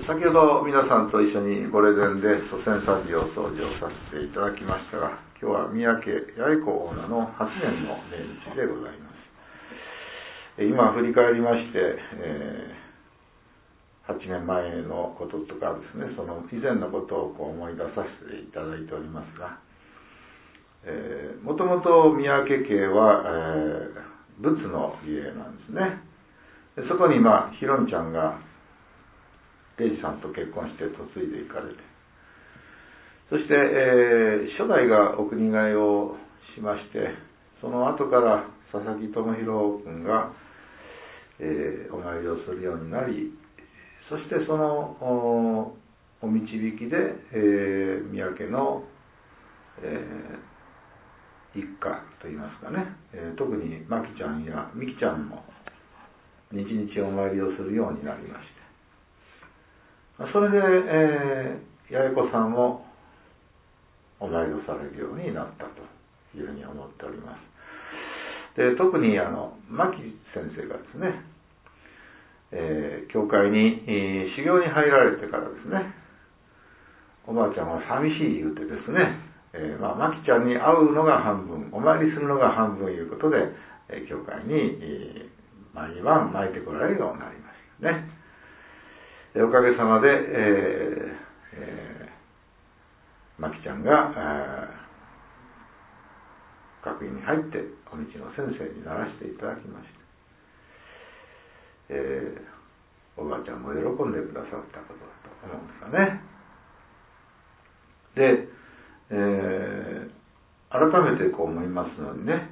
先ほど皆さんと一緒にゴレデンで祖先作事を掃除をさせていただきましたが、今日は宮家八重子オーナーの8年の命日でございます。今振り返りまして、8年前のこととかですね、その以前のことを思い出させていただいておりますが、もともと宮家家は、仏の家なんですね。そこにひろみちゃんが礼二さんと結婚して嫁いでいかれて、そして、初代がお国替えをしまして、その後から佐々木智弘君が、お参りをするようになり、そしてその お導きで、宮家の、一家といいますかね、特にまきちゃんやみきちゃんも日々お参りをするようになりまして、それで、八重子さんもお参りをされるようになったというふうに思っております。で、特に牧先生がですね、教会に、修行に入られてからですね、おばあちゃんは寂しい言うてですね、まきちゃんに会うのが半分、お参りするのが半分いうことで、教会に、毎晩巻いてこられるようになりましたね。おかげさまで、まきちゃんが学院に入ってお道の先生にならせていただきました。おばあちゃんも喜んでくださったことだと思うんですがね。で、改めて思いますのにね、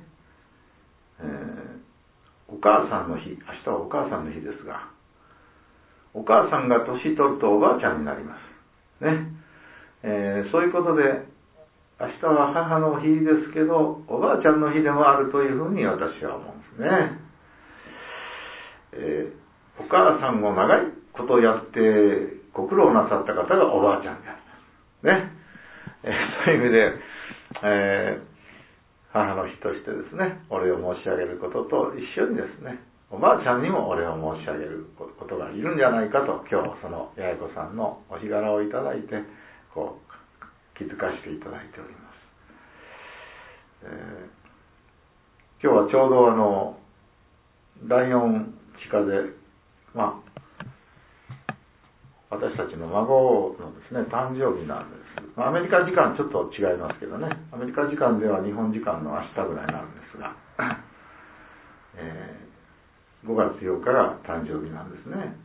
お母さんの日、明日はお母さんの日ですが、お母さんが年取るとおばあちゃんになりますね。そういうことで明日は母の日ですけど、おばあちゃんの日でもあるというふうに私は思うんですね。お母さんを長いことやってご苦労なさった方がおばあちゃんでありますね。そういう意味で、母の日としてですね、お礼を申し上げることと一緒にですね、おばあちゃんにもお礼を申し上げることがいるんじゃないかと、今日その八重子さんのお日柄をいただいて気づかせていただいております。今日はちょうど第4地下で、私たちの孫のですね、誕生日なんです。アメリカ時間ちょっと違いますけどね、アメリカ時間では日本時間の明日ぐらいなんですが、5月8日が誕生日なんですね。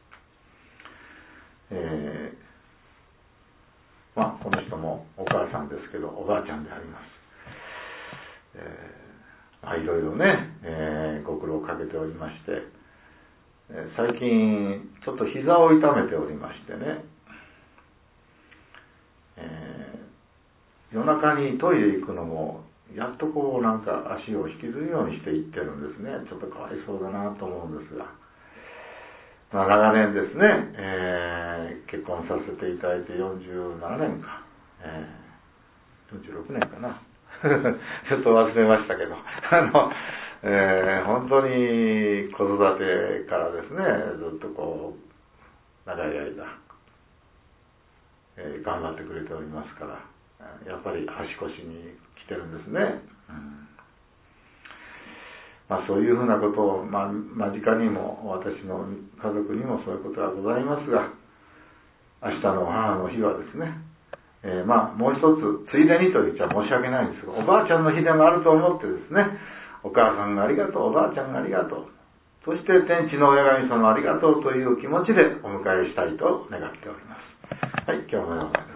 この人もお母さんですけどおばあちゃんであります。いろいろね、ご苦労をかけておりまして、最近ちょっと膝を痛めておりましてね、夜中にトイレ行くのもやっとなんか足を引きずるようにして行ってるんですね。ちょっとかわいそうだなと思うんですが、長年ですね、結婚させていただいて47年か、46年かなちょっと忘れましたけど、本当に子育てからですね、ずっと長い間、頑張ってくれておりますから、やっぱり足腰に来てるんですね。そういうふうなことを、間近にも私の家族にもそういうことはございますが、明日の母の日はですね、もう一つついでにと言っちゃ申し訳ないんですが、おばあちゃんの日でもあると思ってですね、お母さんがありがとう、おばあちゃんがありがとう、そして天地の親神様ありがとうという気持ちでお迎えしたいと願っております。はい、今日のような